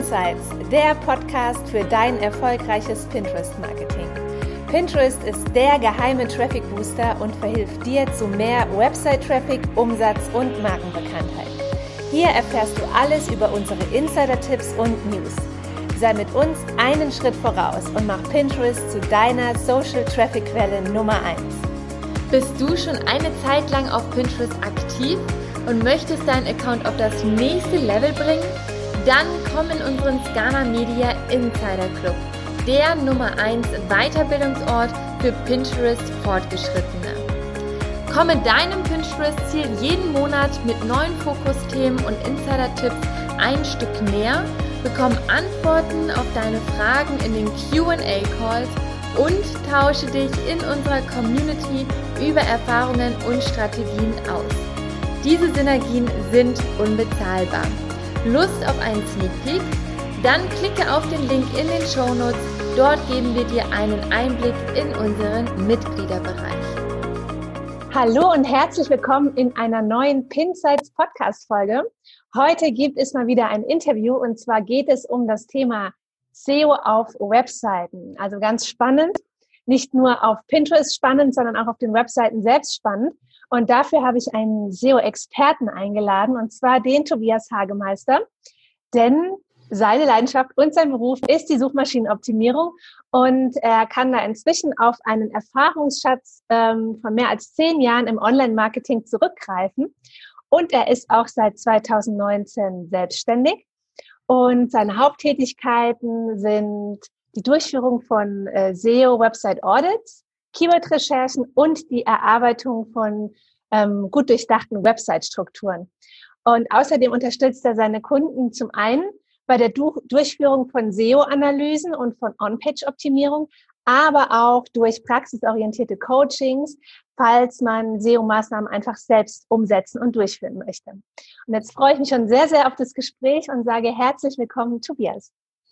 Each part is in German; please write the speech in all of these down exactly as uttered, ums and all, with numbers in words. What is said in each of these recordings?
Pinsights, der Podcast für dein erfolgreiches Pinterest-Marketing. Pinterest ist der geheime Traffic-Booster und verhilft dir zu mehr Website-Traffic, Umsatz und Markenbekanntheit. Hier erfährst du alles über unsere Insider-Tipps und News. Sei mit uns einen Schritt voraus und mach Pinterest zu deiner Social-Traffic-Quelle Nummer eins. Bist du schon eine Zeit lang auf Pinterest aktiv und möchtest deinen Account auf das nächste Level bringen? Dann komm in unseren Scana Media Insider Club, der Nummer eins Weiterbildungsort für Pinterest Fortgeschrittene. Komme deinem Pinterest-Ziel jeden Monat mit neuen Fokusthemen und Insider-Tipps ein Stück näher, bekomm Antworten auf deine Fragen in den Q and A-Calls und tausche dich in unserer Community über Erfahrungen und Strategien aus. Diese Synergien sind unbezahlbar. Lust auf einen Sneak Peek? Dann klicke auf den Link in den Shownotes. Dort geben wir dir einen Einblick in unseren Mitgliederbereich. Hallo und herzlich willkommen in einer neuen Pinsights Podcast-Folge. Heute gibt es mal wieder ein Interview und zwar geht es um das Thema S E O auf Webseiten. Also ganz spannend, nicht nur auf Pinterest spannend, sondern auch auf den Webseiten selbst spannend. Und dafür habe ich einen S E O-Experten eingeladen, und zwar den Tobias Hagemeister. Denn seine Leidenschaft und sein Beruf ist die Suchmaschinenoptimierung. Und er kann da inzwischen auf einen Erfahrungsschatz ähm, von mehr als zehn Jahren im Online-Marketing zurückgreifen. Und er ist auch seit zweitausendneunzehn selbstständig. Und seine Haupttätigkeiten sind die Durchführung von äh, S E O-Website-Audits, Keyword-Recherchen und die Erarbeitung von ähm, gut durchdachten Website-Strukturen. Und außerdem unterstützt er seine Kunden zum einen bei der du- Durchführung von S E O-Analysen und von On-Page-Optimierung, aber auch durch praxisorientierte Coachings, falls man S E O-Maßnahmen einfach selbst umsetzen und durchführen möchte. Und jetzt freue ich mich schon sehr, sehr auf das Gespräch und sage herzlich willkommen, Tobias.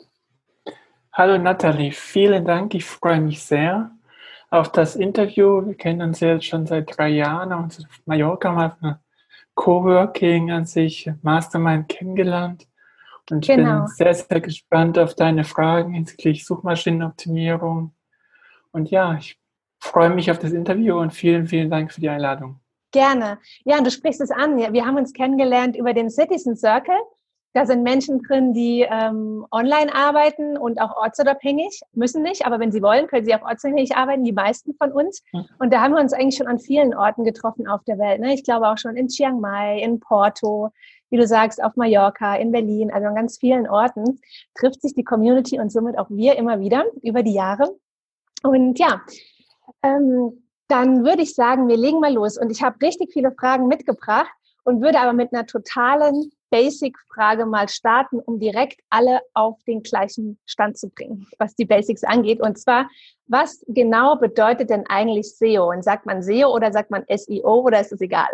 Hallo Nathalie, vielen Dank. Ich freue mich sehr auf das Interview. Wir kennen uns jetzt schon seit drei Jahren und auf Mallorca mal auf einer Coworking an sich, Mastermind kennengelernt. Und ich Genau. bin sehr, sehr gespannt auf deine Fragen hinsichtlich Suchmaschinenoptimierung. Und ja, ich freue mich auf das Interview und vielen, vielen Dank für die Einladung. Gerne. Ja, und du sprichst es an. Wir haben uns kennengelernt über den Citizen Circle. Da sind Menschen drin, die ähm, online arbeiten und auch ortsunabhängig, müssen nicht, aber wenn sie wollen, können sie auch ortsunabhängig arbeiten, die meisten von uns. Und da haben wir uns eigentlich schon an vielen Orten getroffen auf der Welt. Ne? Ich glaube auch schon in Chiang Mai, in Porto, wie du sagst, auf Mallorca, in Berlin, also an ganz vielen Orten trifft sich die Community und somit auch wir immer wieder über die Jahre. Und ja, ähm, dann würde ich sagen, wir legen mal los. Und ich habe richtig viele Fragen mitgebracht und würde aber mit einer totalen Basic-Frage mal starten, um direkt alle auf den gleichen Stand zu bringen, was die Basics angeht. Und zwar, was genau bedeutet denn eigentlich S E O? Und sagt man S E O oder sagt man S E O oder ist es egal?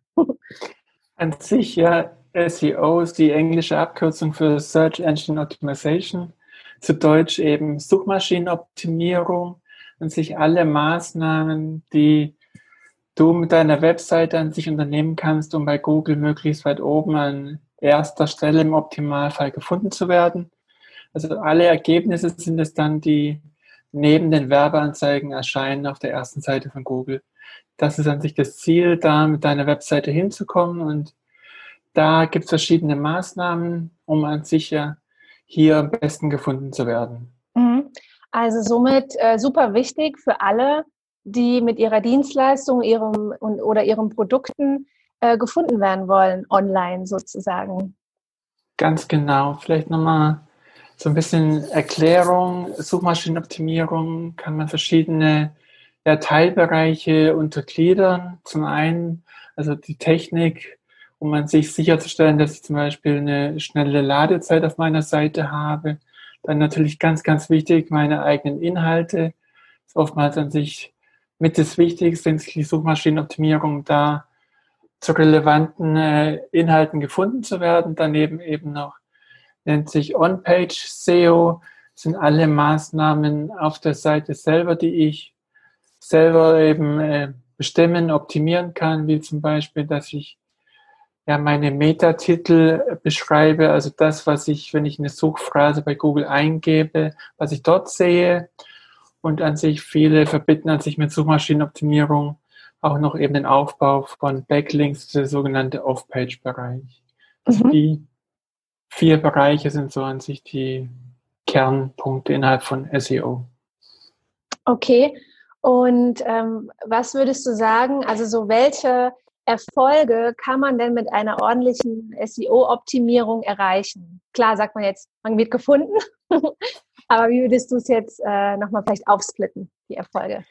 An sich, ja, S E O ist die englische Abkürzung für Search Engine Optimization, zu Deutsch eben Suchmaschinenoptimierung. An sich alle Maßnahmen, die du mit deiner Webseite an sich unternehmen kannst, um bei Google möglichst weit oben an erster Stelle im Optimalfall gefunden zu werden. Also alle Ergebnisse sind es dann, die neben den Werbeanzeigen erscheinen auf der ersten Seite von Google. Das ist an sich das Ziel, da mit deiner Webseite hinzukommen, und da gibt es verschiedene Maßnahmen, um an sich ja hier am besten gefunden zu werden. Also somit äh, super wichtig für alle, die mit ihrer Dienstleistung ihrem, oder ihren Produkten äh, gefunden werden wollen, online sozusagen. Ganz genau. Vielleicht nochmal so ein bisschen Erklärung. Suchmaschinenoptimierung kann man verschiedene ja, Teilbereiche untergliedern. Zum einen also die Technik, um an sich sicherzustellen, dass ich zum Beispiel eine schnelle Ladezeit auf meiner Seite habe. Dann natürlich ganz, ganz wichtig, meine eigenen Inhalte. Das ist oftmals an sich mit das Wichtigste in die Suchmaschinenoptimierung, da zu relevanten äh, Inhalten gefunden zu werden. Daneben eben noch nennt sich On-Page S E O, sind alle Maßnahmen auf der Seite selber, die ich selber eben äh, bestimmen, optimieren kann, wie zum Beispiel, dass ich ja, meine Metatitel beschreibe, also das, was ich, wenn ich eine Suchphrase bei Google eingebe, was ich dort sehe. Und an sich viele verbinden an sich mit Suchmaschinenoptimierung auch noch eben den Aufbau von Backlinks, der sogenannte Off-Page-Bereich. Also Mhm. die vier Bereiche sind so an sich die Kernpunkte innerhalb von S E O. Okay. Und ähm, was würdest du sagen, also so welche Erfolge kann man denn mit einer ordentlichen S E O-Optimierung erreichen? Klar, sagt man jetzt, man wird gefunden, aber wie würdest du es jetzt äh, nochmal vielleicht aufsplitten, die Erfolge?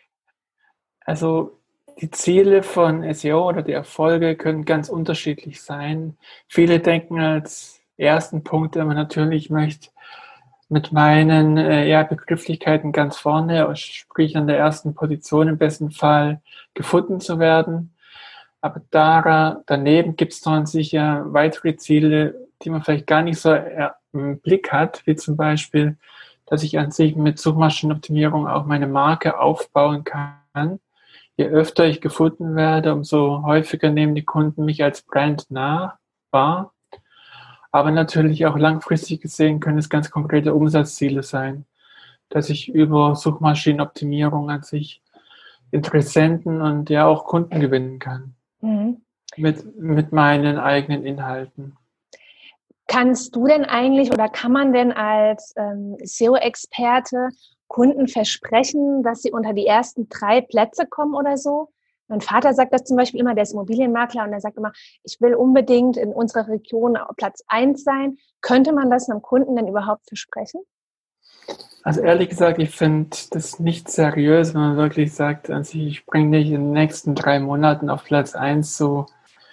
Also die Ziele von S E O oder die Erfolge können ganz unterschiedlich sein. Viele denken als ersten Punkt, wenn man natürlich möchte, mit meinen äh, ja, Begrifflichkeiten ganz vorne, sprich an der ersten Position im besten Fall gefunden zu werden. Aber da, daneben gibt es noch sicher weitere Ziele, die man vielleicht gar nicht so im Blick hat, wie zum Beispiel, dass ich an sich mit Suchmaschinenoptimierung auch meine Marke aufbauen kann. Je öfter ich gefunden werde, umso häufiger nehmen die Kunden mich als Brand nah wahr. Aber natürlich auch langfristig gesehen können es ganz konkrete Umsatzziele sein, dass ich über Suchmaschinenoptimierung an sich Interessenten und ja auch Kunden gewinnen kann. Mhm. Mit, mit meinen eigenen Inhalten. Kannst du denn eigentlich oder kann man denn als ähm, S E O-Experte Kunden versprechen, dass sie unter die ersten drei Plätze kommen oder so? Mein Vater sagt das zum Beispiel immer, der ist Immobilienmakler und der sagt immer, ich will unbedingt in unserer Region auf Platz eins sein. Könnte man das einem Kunden denn überhaupt versprechen? Also ehrlich gesagt, ich finde das nicht seriös, wenn man wirklich sagt, also ich bringe dich in den nächsten drei Monaten auf Platz eins, so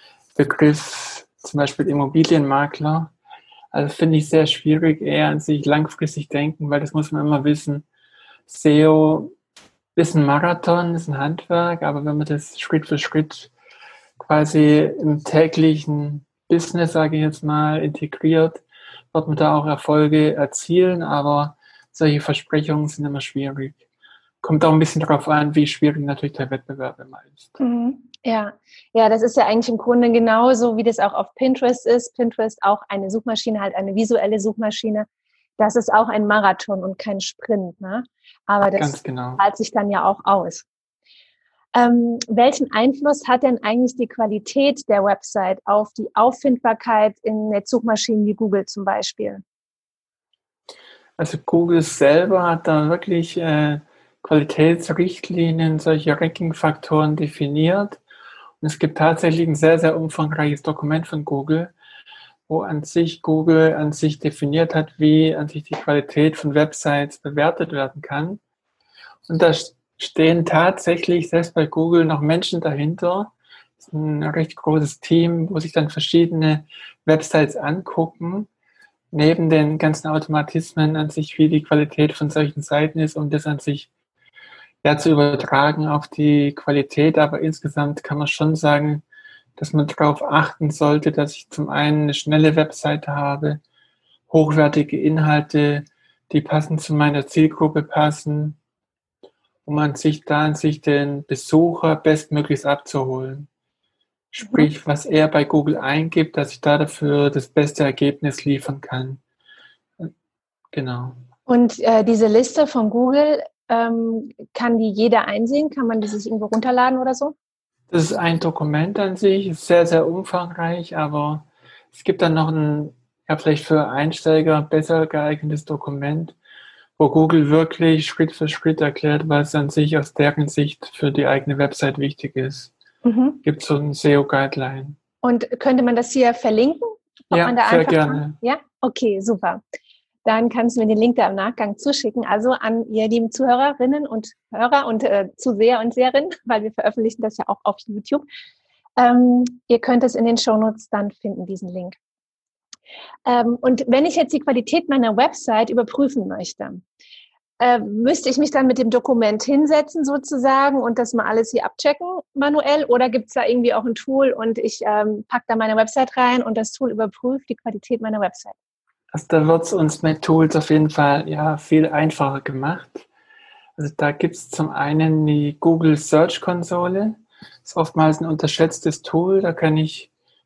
Begriff zum Beispiel Immobilienmakler. Also finde ich sehr schwierig, eher an sich langfristig denken, weil das muss man immer wissen. S E O ist ein Marathon, ist ein Handwerk, aber wenn man das Schritt für Schritt quasi im täglichen Business, sage ich jetzt mal, integriert, wird man da auch Erfolge erzielen, aber solche Versprechungen sind immer schwierig. Kommt auch ein bisschen darauf an, wie schwierig natürlich der Wettbewerb immer ist. Mhm. Ja, ja, das ist ja eigentlich im Grunde genauso, wie das auch auf Pinterest ist. Pinterest auch eine Suchmaschine, halt eine visuelle Suchmaschine. Das ist auch ein Marathon und kein Sprint, ne? Aber das Ganz genau. zahlt sich dann ja auch aus. Ähm, welchen Einfluss hat denn eigentlich die Qualität der Website auf die Auffindbarkeit in Netzsuchmaschinen wie Google zum Beispiel? Also Google selber hat da wirklich äh, Qualitätsrichtlinien, solche Ranking-Faktoren definiert. Und es gibt tatsächlich ein sehr, sehr umfangreiches Dokument von Google, wo an sich Google an sich definiert hat, wie an sich die Qualität von Websites bewertet werden kann. Und da stehen tatsächlich selbst bei Google noch Menschen dahinter. Das ist ein recht großes Team, wo sich dann verschiedene Websites angucken, neben den ganzen Automatismen an sich, wie die Qualität von solchen Seiten ist, um das an sich ja, zu übertragen auf die Qualität. Aber insgesamt kann man schon sagen, dass man darauf achten sollte, dass ich zum einen eine schnelle Webseite habe, hochwertige Inhalte, die passend zu meiner Zielgruppe passen, um an sich da an sich den Besucher bestmöglichst abzuholen. Sprich, was er bei Google eingibt, dass ich da dafür das beste Ergebnis liefern kann. Genau. Und äh, diese Liste von Google, ähm, kann die jeder einsehen? Kann man die sich irgendwo runterladen oder so? Das ist ein Dokument an sich, ist sehr, sehr umfangreich, aber es gibt dann noch ein, ja, vielleicht für Einsteiger besser geeignetes Dokument, wo Google wirklich Schritt für Schritt erklärt, was an sich aus deren Sicht für die eigene Website wichtig ist. Mhm. Gibt so ein S E O-Guideline. Und könnte man das hier verlinken? Ob Ja, man da sehr einfach gerne. Kann? Ja, okay, super. Dann kannst du mir den Link da im Nachgang zuschicken. Also an ihr lieben Zuhörerinnen und Hörer und äh, Zuseher und Seherinnen, weil wir veröffentlichen das ja auch auf YouTube. Ähm, ihr könnt es in den Shownotes dann finden, diesen Link. Ähm, und wenn ich jetzt die Qualität meiner Website überprüfen möchte, äh, müsste ich mich dann mit dem Dokument hinsetzen sozusagen und das mal alles hier abchecken manuell? Oder gibt es da irgendwie auch ein Tool und ich ähm, packe da meine Website rein und das Tool überprüft die Qualität meiner Website? Also da wird es uns mit Tools auf jeden Fall ja viel einfacher gemacht. Also da gibt es zum einen die Google Search Konsole. Das ist oftmals ein unterschätztes Tool. Da kann ich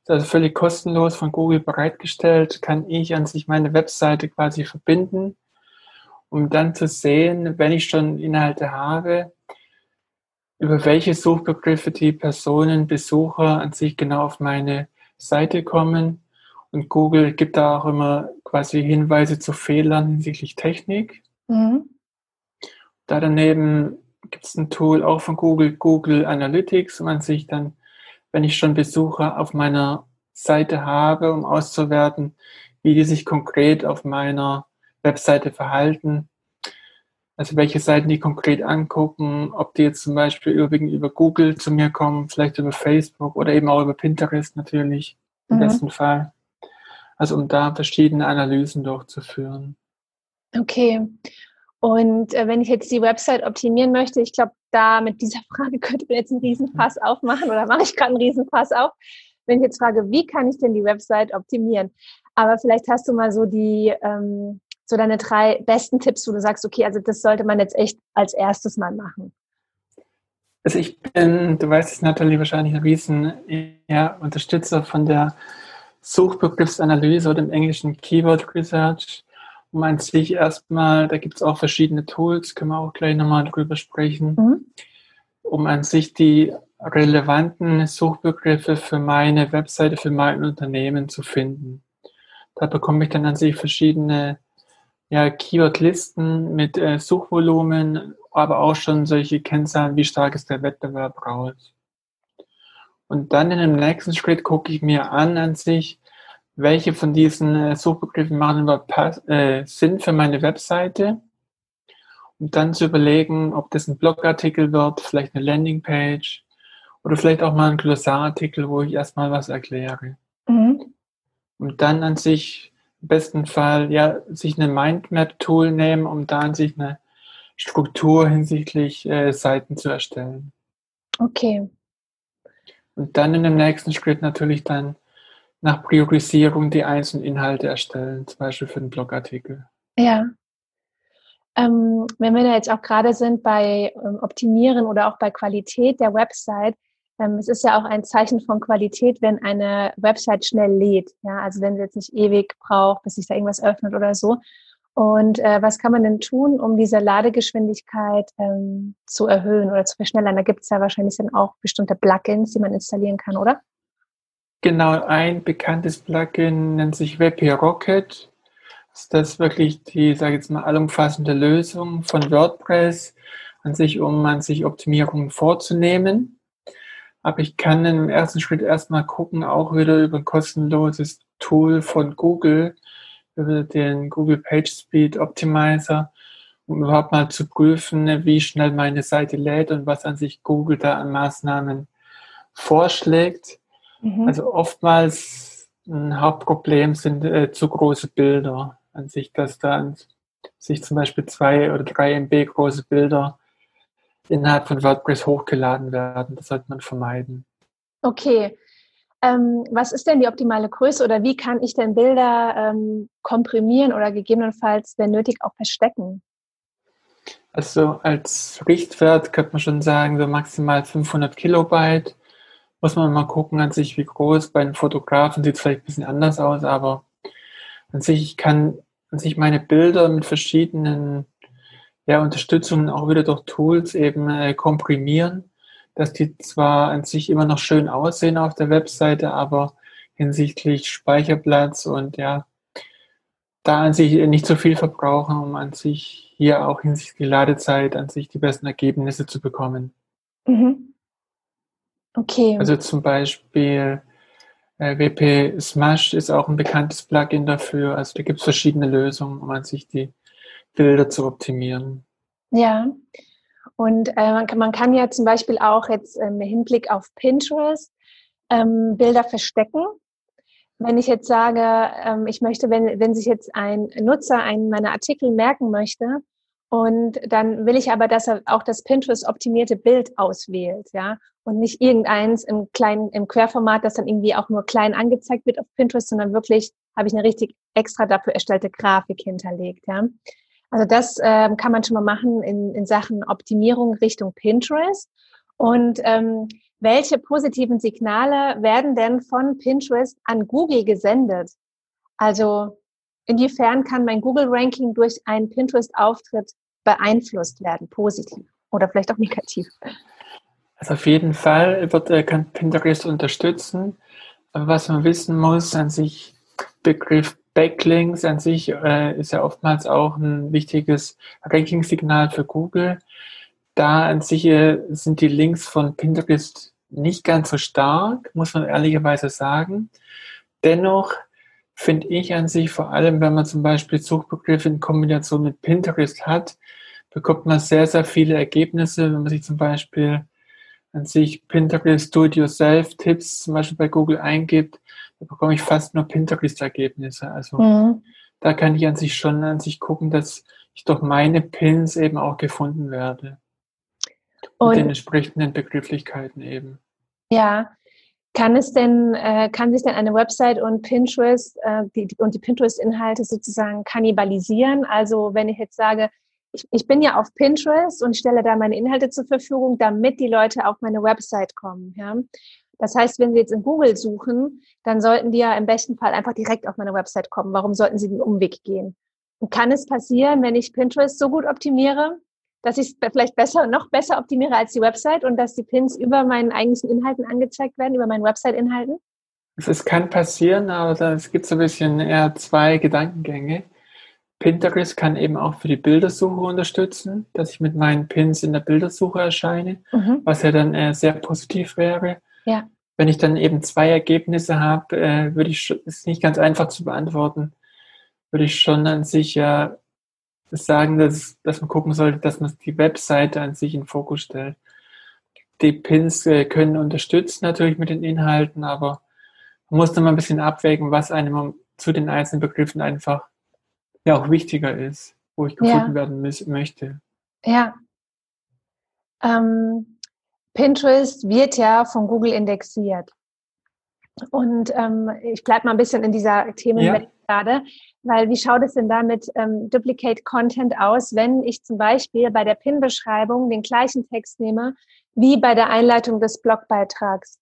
ist also völlig kostenlos von Google bereitgestellt, kann ich an sich meine Webseite quasi verbinden, um dann zu sehen, wenn ich schon Inhalte habe, über welche Suchbegriffe die Personen, Besucher an sich genau auf meine Seite kommen. Und Google gibt da auch immer quasi Hinweise zu Fehlern hinsichtlich Technik. Mhm. Da daneben gibt es ein Tool auch von Google, Google Analytics, wo man sich dann, wenn ich schon Besucher auf meiner Seite habe, um auszuwerten, wie die sich konkret auf meiner Webseite verhalten, also welche Seiten die konkret angucken, ob die jetzt zum Beispiel überwiegend über Google zu mir kommen, vielleicht über Facebook oder eben auch über Pinterest natürlich im Mhm. besten Fall. Also um da verschiedene Analysen durchzuführen. Okay. Und äh, wenn ich jetzt die Website optimieren möchte, ich glaube, da mit dieser Frage könnte man jetzt einen Riesenfass aufmachen oder mache ich gerade einen Riesenfass auf, wenn ich jetzt frage, wie kann ich denn die Website optimieren? Aber vielleicht hast du mal so die, ähm, so deine drei besten Tipps, wo du sagst, okay, also das sollte man jetzt echt als erstes mal machen. Also ich bin, du weißt es, Nathalie, wahrscheinlich ein riesen ja, Unterstützer von der Suchbegriffsanalyse oder im Englischen Keyword Research. Um an sich erstmal, da gibt es auch verschiedene Tools, können wir auch gleich nochmal drüber sprechen, Mhm. um an sich die relevanten Suchbegriffe für meine Webseite, für mein Unternehmen zu finden. Da bekomme ich dann an sich verschiedene ja, Keyword-Listen mit äh, Suchvolumen, aber auch schon solche Kennzahlen, wie stark ist der Wettbewerb raus. Und dann in dem nächsten Schritt gucke ich mir an an sich, welche von diesen äh, Suchbegriffen machen überhaupt äh, Sinn für meine Webseite. Und dann zu überlegen, ob das ein Blogartikel wird, vielleicht eine Landingpage oder vielleicht auch mal ein Glossarartikel, wo ich erstmal was erkläre. Mhm. Und dann an sich im besten Fall ja sich eine Mindmap-Tool nehmen, um da an sich eine Struktur hinsichtlich äh, Seiten zu erstellen. Okay. Und dann in dem nächsten Schritt natürlich dann nach Priorisierung die einzelnen Inhalte erstellen, zum Beispiel für einen Blogartikel. Ja. Ähm, wenn wir da jetzt auch gerade sind bei ähm, Optimieren oder auch bei Qualität der Website, ähm, es ist ja auch ein Zeichen von Qualität, wenn eine Website schnell lädt. Ja, also wenn sie jetzt nicht ewig braucht, bis sich da irgendwas öffnet oder so. Und äh, was kann man denn tun, um diese Ladegeschwindigkeit ähm, zu erhöhen oder zu verschnellern? Da gibt es ja wahrscheinlich dann auch bestimmte Plugins, die man installieren kann, oder? Genau, ein bekanntes Plugin nennt sich W P Rocket. Das ist wirklich die, sage ich jetzt mal, allumfassende Lösung von WordPress an sich, um an sich Optimierungen vorzunehmen. Aber ich kann im ersten Schritt erstmal gucken, auch wieder über ein kostenloses Tool von Google, über den Google PageSpeed Optimizer, um überhaupt mal zu prüfen, wie schnell meine Seite lädt und was an sich Google da an Maßnahmen vorschlägt. Mhm. Also oftmals ein Hauptproblem sind äh, zu große Bilder an sich, dass da an sich zum Beispiel zwei oder drei M B große Bilder innerhalb von WordPress hochgeladen werden. Das sollte man vermeiden. Okay. Ähm, was ist denn die optimale Größe oder wie kann ich denn Bilder ähm, komprimieren oder gegebenenfalls, wenn nötig, auch verstecken? Also als Richtwert könnte man schon sagen, so maximal fünfhundert Kilobyte. Muss man mal gucken an sich, wie groß. Bei den Fotografen sieht es vielleicht ein bisschen anders aus, aber an sich, ich kann an sich meine Bilder mit verschiedenen ja, Unterstützungen auch wieder durch Tools eben äh, komprimieren, dass die zwar an sich immer noch schön aussehen auf der Webseite, aber hinsichtlich Speicherplatz und ja, da an sich nicht so viel verbrauchen, um an sich hier auch hinsichtlich Ladezeit an sich die besten Ergebnisse zu bekommen. Mhm. Okay. Also zum Beispiel äh, W P Smash ist auch ein bekanntes Plugin dafür. Also da gibt es verschiedene Lösungen, um an sich die Bilder zu optimieren. Ja. Und äh, man, kann, man kann ja zum Beispiel auch jetzt ähm, im Hinblick auf Pinterest ähm, Bilder verstecken. Wenn ich jetzt sage, ähm, ich möchte, wenn, wenn sich jetzt ein Nutzer einen meiner Artikel merken möchte und dann will ich aber, dass er auch das Pinterest-optimierte Bild auswählt, ja, und nicht irgendeins im kleinen, im Querformat, das dann irgendwie auch nur klein angezeigt wird auf Pinterest, sondern wirklich habe ich eine richtig extra dafür erstellte Grafik hinterlegt, ja. Also das ähm, kann man schon mal machen in, in Sachen Optimierung Richtung Pinterest. Und ähm, welche positiven Signale werden denn von Pinterest an Google gesendet? Also inwiefern kann mein Google-Ranking durch einen Pinterest-Auftritt beeinflusst werden, positiv oder vielleicht auch negativ? Also auf jeden Fall wird, äh, kann Pinterest unterstützen. Aber was man wissen muss, an sich Begriff Backlinks an sich äh, ist ja oftmals auch ein wichtiges Ranking-Signal für Google. Da an sich äh, sind die Links von Pinterest nicht ganz so stark, muss man ehrlicherweise sagen. Dennoch finde ich an sich, vor allem wenn man zum Beispiel Suchbegriffe in Kombination mit Pinterest hat, bekommt man sehr, sehr viele Ergebnisse, wenn man sich zum Beispiel an sich Pinterest Do-it-yourself-Tipps zum Beispiel bei Google eingibt, da bekomme ich fast nur Pinterest-Ergebnisse. Also mhm. da kann ich an sich schon an sich gucken, dass ich durch meine Pins eben auch gefunden werde. Und mit den entsprechenden Begrifflichkeiten eben. Ja, kann es denn, äh, kann sich denn eine Website und Pinterest äh, die, und die Pinterest-Inhalte sozusagen kannibalisieren? Also wenn ich jetzt sage, Ich, ich bin ja auf Pinterest und stelle da meine Inhalte zur Verfügung, damit die Leute auf meine Website kommen. Ja? Das heißt, wenn sie jetzt in Google suchen, dann sollten die ja im besten Fall einfach direkt auf meine Website kommen. Warum sollten sie den Umweg gehen? Und kann es passieren, wenn ich Pinterest so gut optimiere, dass ich es vielleicht besser, noch besser optimiere als die Website und dass die Pins über meinen eigentlichen Inhalten angezeigt werden, über meinen Website-Inhalten? Es kann passieren, aber es gibt so ein bisschen eher zwei Gedankengänge. Pinterest kann eben auch für die Bildersuche unterstützen, dass ich mit meinen Pins in der Bildersuche erscheine, mhm. was ja dann äh, sehr positiv wäre. Ja. Wenn ich dann eben zwei Ergebnisse habe, äh, würde ich, ist nicht ganz einfach zu beantworten, würde ich schon an sich ja sagen, dass, dass man gucken sollte, dass man die Webseite an sich in den Fokus stellt. Die Pins äh, können unterstützen natürlich mit den Inhalten, aber man muss dann mal ein bisschen abwägen, was einem zu den einzelnen Begriffen einfach ja auch wichtiger ist, wo ich gefunden ja. werden miss- möchte. Ja. Ähm, Pinterest wird ja von Google indexiert. Und ähm, ich bleibe mal ein bisschen in dieser Themenwelt ja. gerade, weil wie schaut es denn da mit ähm, Duplicate Content aus, wenn ich zum Beispiel bei der Pin-Beschreibung den gleichen Text nehme, wie bei der Einleitung des Blogbeitrags?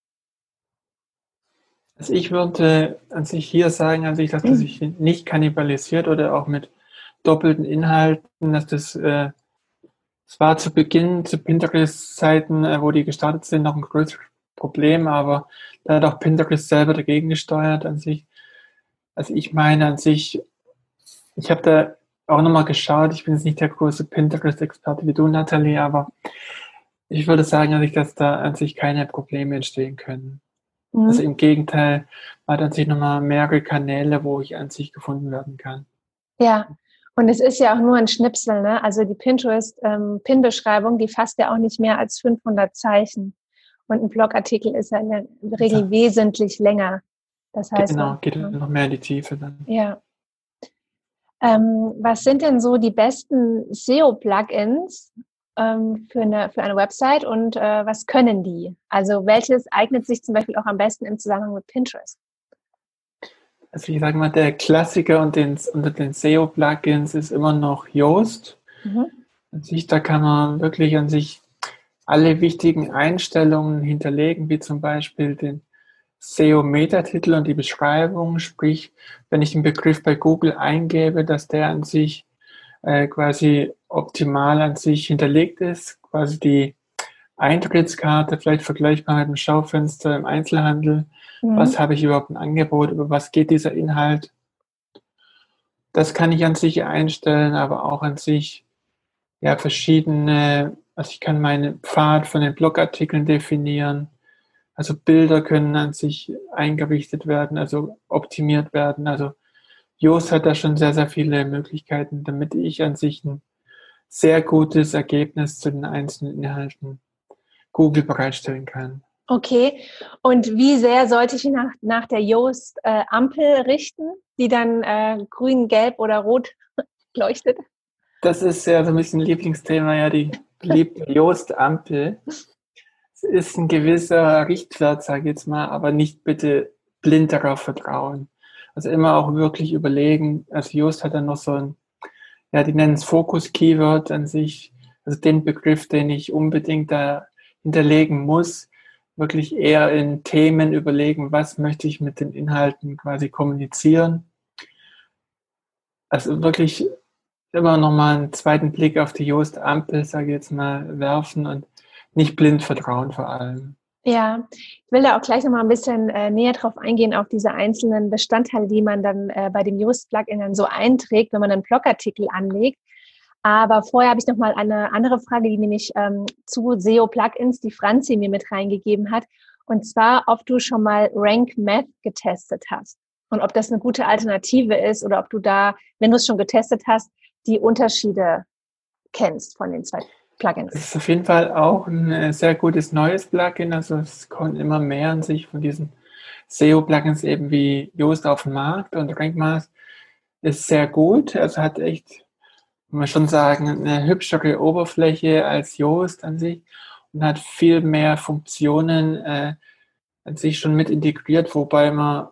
Also ich würde an sich hier sagen, an sich, dass das sich nicht kannibalisiert oder auch mit doppelten Inhalten, dass das, äh, es war zu Beginn, zu Pinterest-Zeiten, äh, wo die gestartet sind, noch ein größeres Problem, aber da hat auch Pinterest selber dagegen gesteuert an sich. Also ich meine an sich, ich habe da auch nochmal geschaut, ich bin jetzt nicht der große Pinterest-Experte wie du, Nathalie, aber ich würde sagen, an sich, dass da an sich keine Probleme entstehen können. Mhm. Also im Gegenteil, man hat an sich nochmal mehrere Kanäle, wo ich an sich gefunden werden kann. Ja, und es ist ja auch nur ein Schnipsel, ne? Also die Pinterest-Pin-Beschreibung, ähm, die fasst ja auch nicht mehr als fünfhundert Zeichen. Und ein Blogartikel ist ja in der Regel ja. wesentlich länger. Das heißt, genau, geht ja. noch mehr in die Tiefe dann. Ja. Ähm, was sind denn so die besten S E O-Plugins ähm, für eine, für eine Website und äh, was können die? Also welches eignet sich zum Beispiel auch am besten im Zusammenhang mit Pinterest? Also ich sage mal, der Klassiker und den, unter den S E O-Plugins ist immer noch Yoast. Mhm. An sich, da kann man wirklich an sich alle wichtigen Einstellungen hinterlegen, wie zum Beispiel den S E O-Metatitel und die Beschreibung, sprich, wenn ich den Begriff bei Google eingebe, dass der an sich äh, quasi optimal an sich hinterlegt ist, quasi die Eintrittskarte, vielleicht vergleichbar mit dem Schaufenster im Einzelhandel. Mhm. Was habe ich überhaupt ein Angebot, über was geht dieser Inhalt? Das kann ich an sich einstellen, aber auch an sich ja verschiedene, also ich kann meinen Pfad von den Blogartikeln definieren. Also Bilder können an sich eingerichtet werden, also optimiert werden. Also Yoast hat da schon sehr, sehr viele Möglichkeiten, damit ich an sich ein sehr gutes Ergebnis zu den einzelnen Inhalten Google bereitstellen kann. Okay, und wie sehr sollte ich nach, nach der Yoast-Ampel äh, richten, die dann äh, grün, gelb oder rot leuchtet? Das ist ja so ein bisschen ein Lieblingsthema, ja, die beliebte Yoast-Ampel. Es ist ein gewisser Richtwert, sage ich jetzt mal, aber nicht bitte blind darauf vertrauen. Also immer auch wirklich überlegen, also Yoast hat dann noch so ein, ja, die nennen es Fokus-Keyword an sich, also den Begriff, den ich unbedingt da hinterlegen muss, wirklich eher in Themen überlegen, was möchte ich mit den Inhalten quasi kommunizieren. Also wirklich immer nochmal einen zweiten Blick auf die Yoast-Ampel, sage ich jetzt mal, werfen und nicht blind vertrauen vor allem. Ja, ich will da auch gleich nochmal ein bisschen äh, näher drauf eingehen, auf diese einzelnen Bestandteile, die man dann äh, bei dem Yoast-Plugin dann so einträgt, wenn man einen Blogartikel anlegt. Aber vorher habe ich nochmal eine andere Frage, die nämlich ähm, zu S E O-Plugins, die Franzi mir mit reingegeben hat. Und zwar, ob du schon mal Rank Math getestet hast und ob das eine gute Alternative ist oder ob du da, wenn du es schon getestet hast, die Unterschiede kennst von den zwei Plugins. Es ist auf jeden Fall auch ein sehr gutes neues Plugin. Also es kommt immer mehr an sich von diesen S E O-Plugins eben wie Yoast auf den Markt, und Rank Math ist sehr gut. Also hat echt, muss man schon sagen, eine hübschere Oberfläche als Yoast an sich und hat viel mehr Funktionen äh, an sich schon mit integriert, wobei man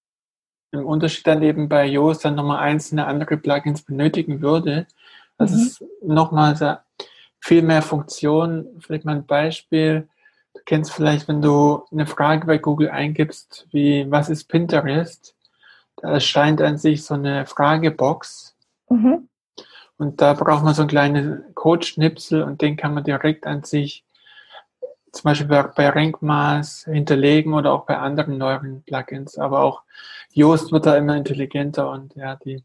im Unterschied dann eben bei Yoast dann nochmal einzelne andere Plugins benötigen würde. Das mhm. ist nochmal sehr, viel mehr Funktionen. Vielleicht mal ein Beispiel. Du kennst vielleicht, wenn du eine Frage bei Google eingibst, wie, was ist Pinterest? Da erscheint an sich so eine Fragebox. Mhm. Und da braucht man so einen kleinen Code-Schnipsel und den kann man direkt an sich zum Beispiel bei, bei Rank Math hinterlegen oder auch bei anderen neueren Plugins. Aber auch Yoast wird da immer intelligenter und ja, die.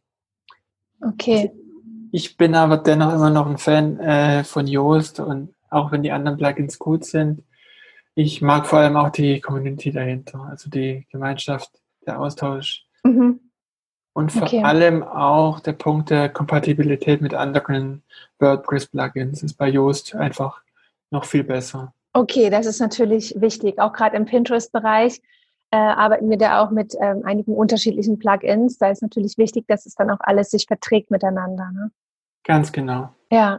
Okay. Ich bin aber dennoch immer noch ein Fan äh, von Yoast, und auch wenn die anderen Plugins gut sind, ich mag vor allem auch die Community dahinter, also die Gemeinschaft, der Austausch. Mhm. Und vor okay. allem auch der Punkt der Kompatibilität mit anderen WordPress-Plugins ist bei Yoast einfach noch viel besser. Okay, das ist natürlich wichtig. Auch gerade im Pinterest-Bereich äh, arbeiten wir da auch mit ähm, einigen unterschiedlichen Plugins. Da ist natürlich wichtig, dass es dann auch alles sich verträgt miteinander. Ne? Ganz genau. Ja.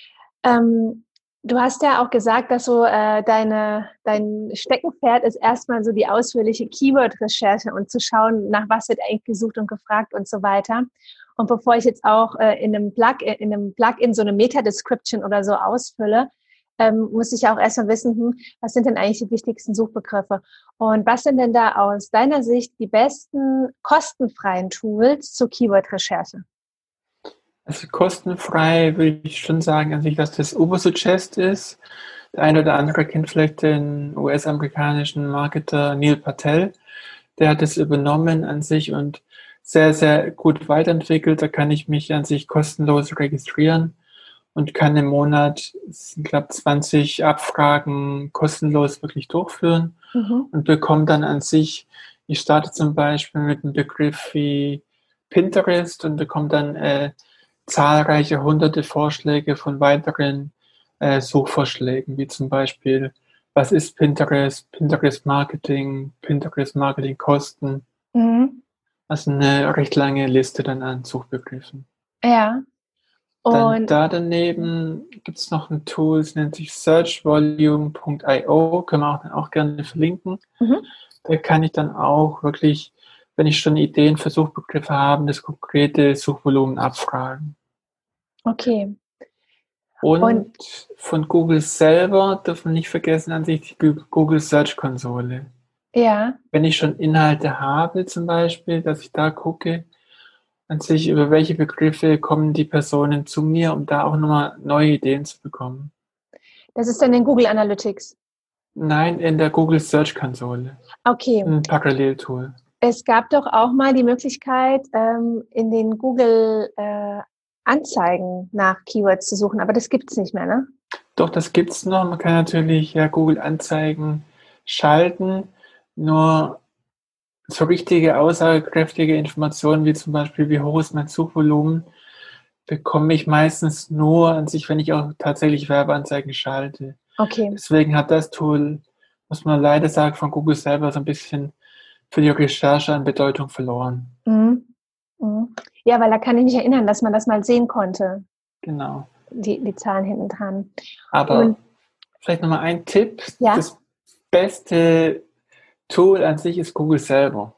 Ähm, du hast ja auch gesagt, dass so äh, deine, dein Steckenpferd ist erstmal so die ausführliche Keyword-Recherche und zu schauen, nach was wird eigentlich gesucht und gefragt und so weiter. Und bevor ich jetzt auch äh, in einem Plugin, in einem Plugin so eine Meta-Description oder so ausfülle, ähm, muss ich auch erstmal wissen, hm, was sind denn eigentlich die wichtigsten Suchbegriffe? Und was sind denn da aus deiner Sicht die besten kostenfreien Tools zur Keyword-Recherche? Also kostenfrei würde ich schon sagen, an sich, dass das Ubersuggest ist. Der eine oder andere kennt vielleicht den U S-amerikanischen Marketer Neil Patel. Der hat es übernommen an sich und sehr, sehr gut weiterentwickelt. Da kann ich mich an sich kostenlos registrieren und kann im Monat, ich glaube, zwanzig Abfragen kostenlos wirklich durchführen mhm. und bekomme dann an sich, ich starte zum Beispiel mit einem Begriff wie Pinterest und bekomme dann äh, zahlreiche hunderte Vorschläge von weiteren äh, Suchvorschlägen, wie zum Beispiel, was ist Pinterest, Pinterest Marketing, Pinterest Marketing Kosten. Mhm. Also eine recht lange Liste dann an Suchbegriffen. Ja. Und dann da daneben gibt es noch ein Tool, es nennt sich search volume punkt io, können wir auch, auch gerne verlinken. Mhm. Da kann ich dann auch wirklich, wenn ich schon Ideen für Suchbegriffe habe, das konkrete Suchvolumen abfragen. Okay. Und, Und von Google selber dürfen wir nicht vergessen an sich die Google Search Konsole. Ja. Wenn ich schon Inhalte habe zum Beispiel, dass ich da gucke, an sich, über welche Begriffe kommen die Personen zu mir, um da auch nochmal neue Ideen zu bekommen. Das ist dann in Google Analytics? Nein, in der Google Search Konsole. Okay. Ein Paralleltool. Es gab doch auch mal die Möglichkeit, ähm, in den Google äh, Anzeigen nach Keywords zu suchen, aber das gibt es nicht mehr, ne? Doch, das gibt es noch. Man kann natürlich ja Google Anzeigen schalten, nur so richtige, aussagekräftige Informationen, wie zum Beispiel, wie hoch ist mein Suchvolumen, bekomme ich meistens nur an sich, wenn ich auch tatsächlich Werbeanzeigen schalte. Okay. Deswegen hat das Tool, muss man leider sagen, von Google selber so ein bisschen für die Recherche an Bedeutung verloren. Mhm. Mhm. Ja, weil da kann ich mich erinnern, dass man das mal sehen konnte. Genau. Die, die Zahlen hinten dran. Aber Und, vielleicht nochmal ein Tipp. Ja? Das beste Tool an sich ist Google selber.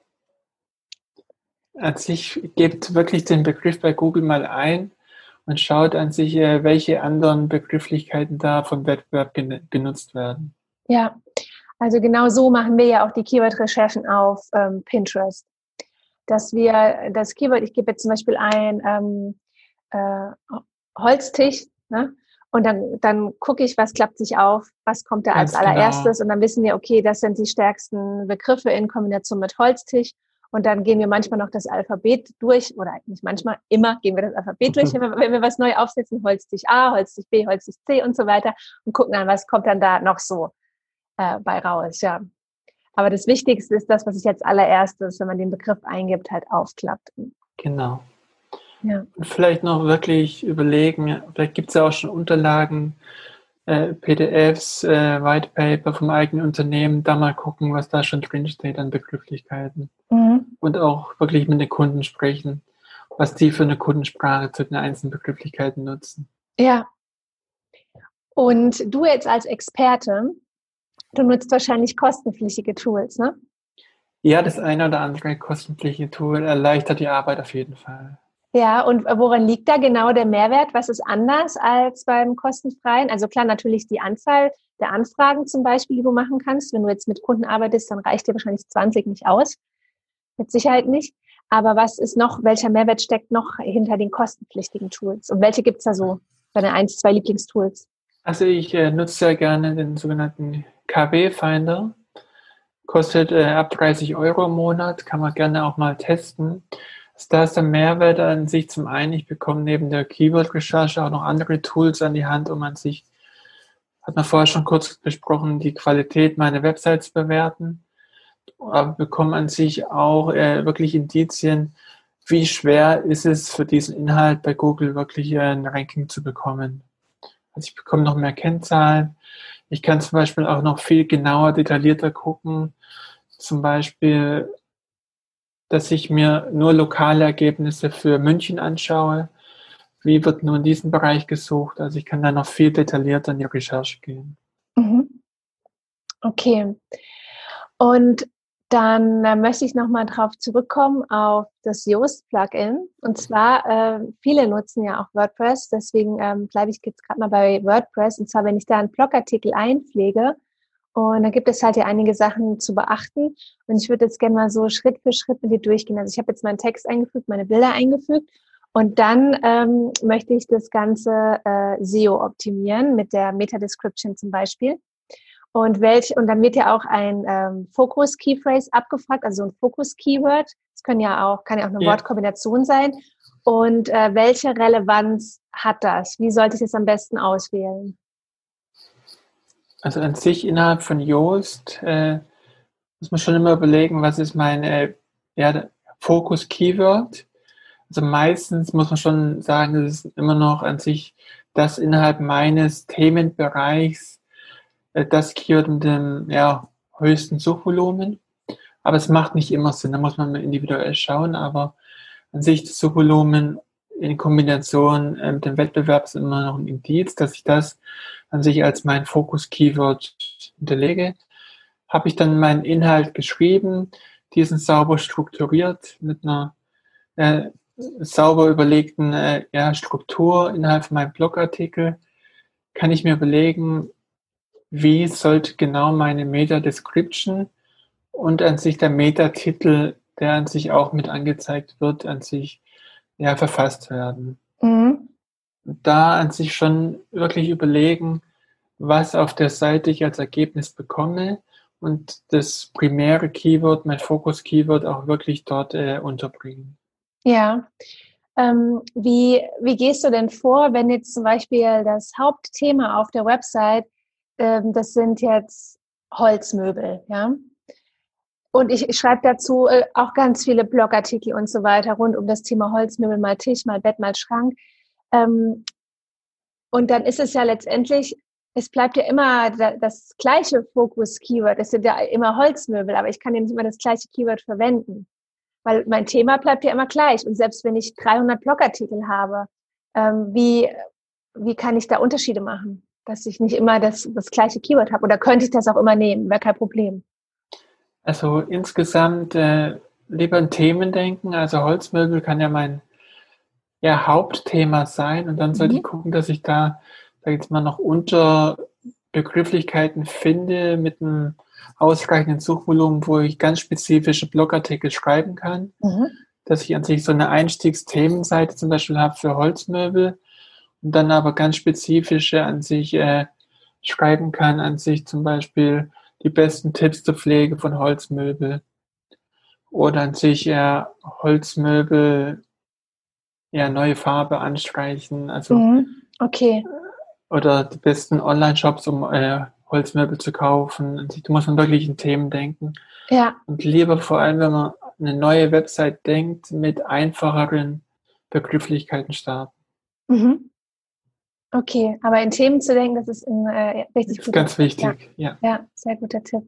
An sich gebt wirklich den Begriff bei Google mal ein und schaut an sich, welche anderen Begrifflichkeiten da vom Wettbewerb genutzt werden. Ja, Also genau so machen wir ja auch die Keyword-Recherchen auf ähm, Pinterest. Dass wir das Keyword, ich gebe jetzt zum Beispiel ein ähm, äh, Holztisch, ne? Und dann, dann gucke ich, was klappt sich auf, was kommt da als Ganz allererstes. genau. Und dann wissen wir, okay, das sind die stärksten Begriffe in Kombination mit Holztisch. Und dann gehen wir manchmal noch das Alphabet durch, oder nicht manchmal, immer gehen wir das Alphabet durch, wenn wir, wenn wir was neu aufsetzen, Holztisch A, Holztisch B, Holztisch C und so weiter und gucken dann, was kommt dann da noch so äh, bei raus, ja. Aber das Wichtigste ist das, was ich als allererstes, wenn man den Begriff eingibt, halt aufklappt. Genau. Ja. Und vielleicht noch wirklich überlegen, vielleicht gibt es ja auch schon Unterlagen, äh, P D Fs, äh, White Paper vom eigenen Unternehmen, da mal gucken, was da schon drinsteht an Begrifflichkeiten. Mhm. Und auch wirklich mit den Kunden sprechen, was die für eine Kundensprache zu den einzelnen Begrifflichkeiten nutzen. Ja. Und du jetzt als Experte, du nutzt wahrscheinlich kostenpflichtige Tools, ne? Ja, das eine oder andere kostenpflichtige Tool erleichtert die Arbeit auf jeden Fall. Ja, und woran liegt da genau der Mehrwert? Was ist anders als beim kostenfreien? Also klar, natürlich die Anzahl der Anfragen zum Beispiel, die du machen kannst. Wenn du jetzt mit Kunden arbeitest, dann reicht dir wahrscheinlich zwanzig nicht aus. Mit Sicherheit nicht. Aber was ist noch, welcher Mehrwert steckt noch hinter den kostenpflichtigen Tools? Und welche gibt's da so? Deine eins, zwei Lieblingstools? Also ich äh, nutze sehr gerne den sogenannten K W-Finder. Kostet äh, ab dreißig Euro im Monat, kann man gerne auch mal testen. Da ist der Mehrwert an sich zum einen, ich bekomme neben der Keyword-Recherche auch noch andere Tools an die Hand, um an sich, hat man vorher schon kurz besprochen, die Qualität meiner Websites zu bewerten, aber bekomme an sich auch äh, wirklich Indizien, wie schwer ist es für diesen Inhalt bei Google wirklich äh, ein Ranking zu bekommen. Also ich bekomme noch mehr Kennzahlen. Ich kann zum Beispiel auch noch viel genauer, detaillierter gucken, zum Beispiel, dass ich mir nur lokale Ergebnisse für München anschaue. Wie wird nur in diesem Bereich gesucht? Also ich kann da noch viel detaillierter in die Recherche gehen. Mhm. Okay. Und dann äh, möchte ich nochmal drauf zurückkommen auf das Yoast-Plugin. Und zwar, äh, viele nutzen ja auch WordPress, deswegen ähm, bleibe ich jetzt gerade mal bei WordPress. Und zwar, wenn ich da einen Blogartikel einpflege, und da gibt es halt ja einige Sachen zu beachten. Und ich würde jetzt gerne mal so Schritt für Schritt mit dir durchgehen. Also ich habe jetzt meinen Text eingefügt, meine Bilder eingefügt. Und dann ähm, möchte ich das Ganze äh, S E O optimieren mit der Meta-Description zum Beispiel. Und welch, und dann wird ja auch ein ähm, Fokus-Keyphrase abgefragt, also ein Fokus-Keyword. Das können ja auch, kann ja auch eine Ja. Wortkombination sein. Und äh, welche Relevanz hat das? Wie sollte ich es am besten auswählen? Also an sich innerhalb von Yoast äh, muss man schon immer überlegen, was ist mein äh, ja, Fokus-Keyword. Also meistens muss man schon sagen, das ist immer noch an sich das innerhalb meines Themenbereichs, äh, das Keyword mit dem ja, höchsten Suchvolumen. Aber es macht nicht immer Sinn, da muss man individuell schauen, aber an sich das Suchvolumen in Kombination äh, mit dem Wettbewerb ist immer noch ein Indiz, dass ich das an sich als mein Fokus-Keyword hinterlege. Habe ich dann meinen Inhalt geschrieben, diesen sauber strukturiert mit einer äh, sauber überlegten äh, ja, Struktur innerhalb von meinem Blogartikel, kann ich mir überlegen, wie sollte genau meine Meta-Description und an sich der Meta-Titel, der an sich auch mit angezeigt wird, an sich ja, verfasst werden. Mhm. Da an sich schon wirklich überlegen, was auf der Seite ich als Ergebnis bekomme und das primäre Keyword, mein Fokus-Keyword auch wirklich dort äh, unterbringen. Ja. Ähm, wie, wie gehst du denn vor, wenn jetzt zum Beispiel das Hauptthema auf der Website, ähm, das sind jetzt Holzmöbel, ja? Und ich, ich schreibe dazu äh, auch ganz viele Blogartikel und so weiter rund um das Thema Holzmöbel, mal Tisch, mal Bett, mal Schrank. Ähm, und dann ist es ja letztendlich, es bleibt ja immer da, das gleiche Fokus-Keyword. Es sind ja immer Holzmöbel, aber ich kann ja nicht immer das gleiche Keyword verwenden. Weil mein Thema bleibt ja immer gleich. Und selbst wenn ich dreihundert Blogartikel habe, ähm, wie, wie kann ich da Unterschiede machen? Dass ich nicht immer das, das gleiche Keyword habe. Oder könnte ich das auch immer nehmen? Wäre kein Problem. Also insgesamt äh, lieber an Themen denken. Also Holzmöbel kann ja mein ja, Hauptthema sein. Und dann sollte ich gucken, dass ich da, sag ich jetzt mal, noch unter Begrifflichkeiten finde mit einem ausreichenden Suchvolumen, wo ich ganz spezifische Blogartikel schreiben kann, Mhm. dass ich an sich so eine Einstiegsthemenseite zum Beispiel habe für Holzmöbel und dann aber ganz spezifische an sich äh, schreiben kann, an sich zum Beispiel die besten Tipps zur Pflege von Holzmöbel oder an sich äh, Holzmöbel, ja, neue Farbe anstreichen, also Mhm. Okay. oder die besten Online-Shops, um äh, Holzmöbel zu kaufen. An sich, da muss man wirklich in Themen denken. Ja. Und lieber vor allem, wenn man eine neue Website denkt, mit einfacheren Begrifflichkeiten starten. Mhm. Okay, aber in Themen zu denken, das ist ein äh, richtig Das ist guter ganz Tipp. wichtig, ja. Ja, ja, sehr guter Tipp.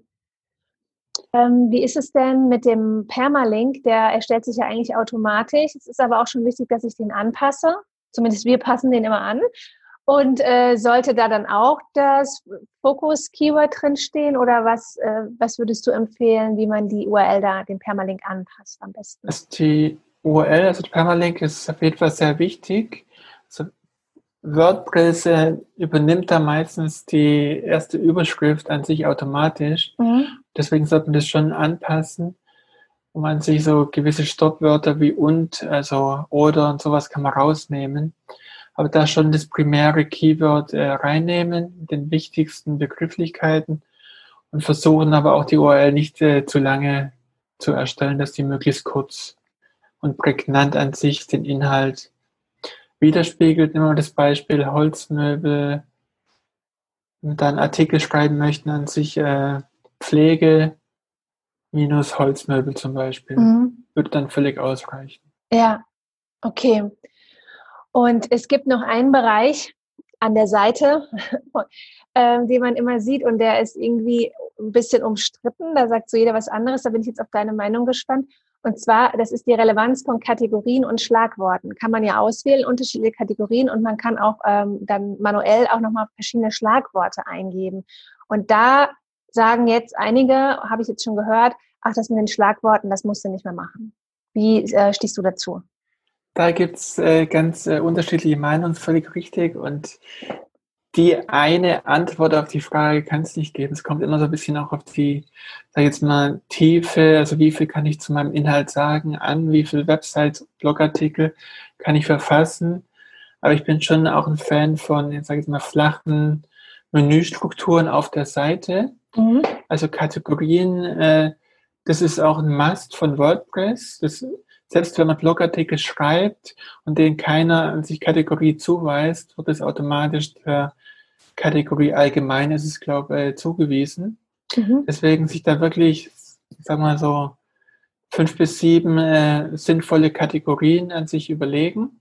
Ähm, wie ist es denn mit dem Permalink? Der erstellt sich ja eigentlich automatisch. Es ist aber auch schon wichtig, dass ich den anpasse. Zumindest wir passen den immer an. Und äh, sollte da dann auch das Fokus-Keyword drinstehen oder was, äh, was würdest du empfehlen, wie man die U R L da, den Permalink anpasst am besten? Also die U R L, also der Permalink, ist auf jeden Fall sehr wichtig. Also WordPress äh, übernimmt da meistens die erste Überschrift an sich automatisch. Mhm. Deswegen sollte man das schon anpassen, wo man sich so gewisse Stoppwörter wie und, also oder und sowas kann man rausnehmen. Aber da schon das primäre Keyword äh, reinnehmen, mit den wichtigsten Begrifflichkeiten und versuchen aber auch die U R L nicht äh, zu lange zu erstellen, dass die möglichst kurz und prägnant an sich den Inhalt widerspiegelt. Nehmen wir das Beispiel Holzmöbel und dann Artikel schreiben möchten an sich äh, Pflege minus Holzmöbel zum Beispiel. Mhm. Würde dann völlig ausreichen. Ja, okay. Und es gibt noch einen Bereich an der Seite, äh, den man immer sieht und der ist irgendwie ein bisschen umstritten. Da sagt so jeder was anderes. Da bin ich jetzt auf deine Meinung gespannt. Und zwar, das ist die Relevanz von Kategorien und Schlagworten. Kann man ja auswählen, unterschiedliche Kategorien und man kann auch ähm, dann manuell auch nochmal verschiedene Schlagworte eingeben. Und da sagen jetzt einige, habe ich jetzt schon gehört, ach, das mit den Schlagworten, das musst du nicht mehr machen. Wie äh, stehst du dazu? Da gibt es äh, ganz äh, unterschiedliche Meinungen, völlig richtig. Und die eine Antwort auf die Frage kann es nicht geben. Es kommt immer so ein bisschen auch auf die, sag ich jetzt mal, Tiefe, also wie viel kann ich zu meinem Inhalt sagen, an, wie viele Websites, Blogartikel kann ich verfassen. Aber ich bin schon auch ein Fan von, jetzt sage ich jetzt mal, flachen Menüstrukturen auf der Seite. Mhm. Also Kategorien, äh, das ist auch ein Must von WordPress. Das, selbst wenn man Blogartikel schreibt und denen keiner an sich Kategorie zuweist, wird es automatisch der Kategorie allgemein, ist es, glaube ich, zugewiesen. Mhm. Deswegen sich da wirklich, sagen wir mal so, fünf bis sieben äh, sinnvolle Kategorien an sich überlegen.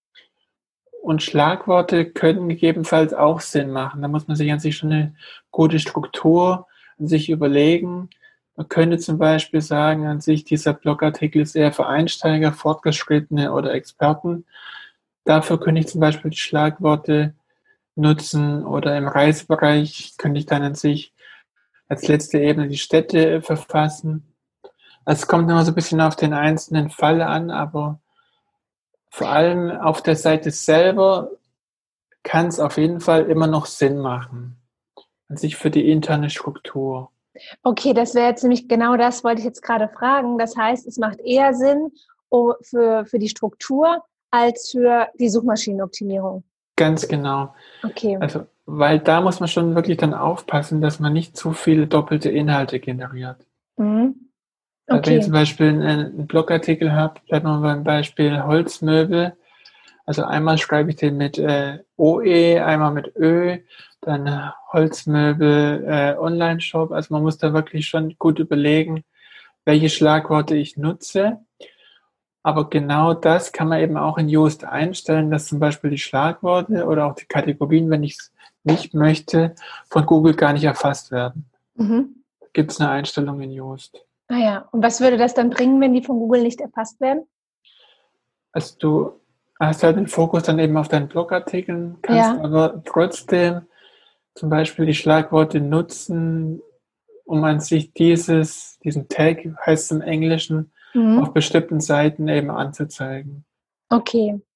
Und Schlagworte können gegebenenfalls auch Sinn machen. Da muss man sich an sich schon eine gute Struktur an sich überlegen. Man könnte zum Beispiel sagen, an sich dieser Blogartikel ist eher für Einsteiger, Fortgeschrittene oder Experten. Dafür könnte ich zum Beispiel die Schlagworte nutzen oder im Reisebereich könnte ich dann an sich als letzte Ebene die Städte verfassen. Es kommt immer so ein bisschen auf den einzelnen Fall an, aber vor allem auf der Seite selber kann es auf jeden Fall immer noch Sinn machen. An sich für die interne Struktur. Okay, das wäre jetzt nämlich genau das, wollte ich jetzt gerade fragen. Das heißt, es macht eher Sinn oh, für, für die Struktur als für die Suchmaschinenoptimierung. Ganz genau. Okay. Also, weil da muss man schon wirklich dann aufpassen, dass man nicht zu viele doppelte Inhalte generiert. Mhm. Also wenn ich Okay. zum Beispiel einen, einen Blogartikel habe, bleiben wir beim Beispiel Holzmöbel. Also einmal schreibe ich den mit äh, O E, einmal mit Ö, dann äh, Holzmöbel äh, Online-Shop. Also man muss da wirklich schon gut überlegen, welche Schlagworte ich nutze. Aber genau das kann man eben auch in Yoast einstellen, dass zum Beispiel die Schlagworte oder auch die Kategorien, wenn ich es nicht möchte, von Google gar nicht erfasst werden. Mhm. Gibt es eine Einstellung in Yoast. Ah ja, und was würde das dann bringen, wenn die von Google nicht erfasst werden? Also du hast halt den Fokus dann eben auf deinen Blogartikeln, kannst Ja. aber trotzdem zum Beispiel die Schlagworte nutzen, um an sich dieses, diesen Tag, heißt es im Englischen, Mhm. auf bestimmten Seiten eben anzuzeigen. Okay.